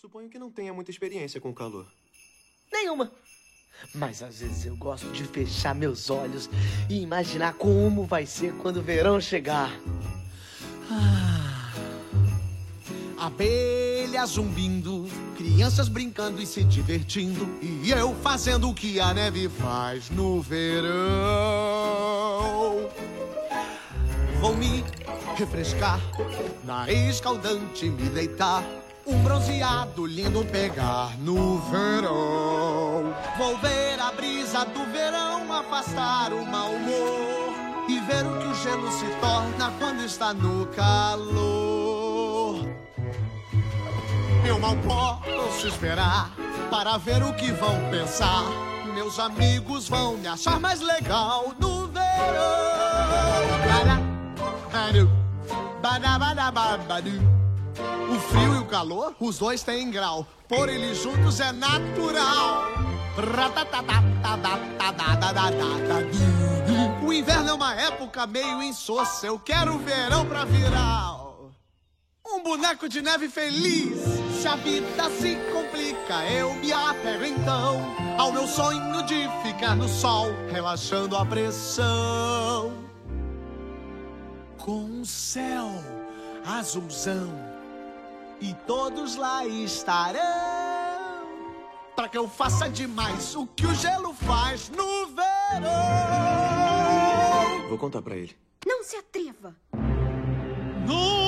Suponho que não tenha muita experiência com o calor. Nenhuma. Mas às vezes eu gosto de fechar meus olhos e imaginar como vai ser quando o verão chegar. Abelhas zumbindo, crianças brincando e se divertindo, e eu fazendo o que a neve faz no verão. Vou me refrescar, na escaldante me deitar, um bronzeado lindo pegar no verão. Vou ver a brisa do verão afastar o mau humor e ver o que o gelo se torna quando está no calor. Eu mal posso esperar para ver o que vão pensar. Meus amigos vão me achar mais legal no verão. O frio e o calor, os dois têm grau. Por eles juntos é natural. O inverno é uma época meio insossa. Eu quero o verão pra virar um boneco de neve feliz. Se a vida se complica, eu me apego então ao meu sonho de ficar no sol, relaxando a pressão. Com o céu azulzão e todos lá estarão, pra que eu faça demais o que o gelo faz no verão. Vou contar pra ele. Não se atreva. No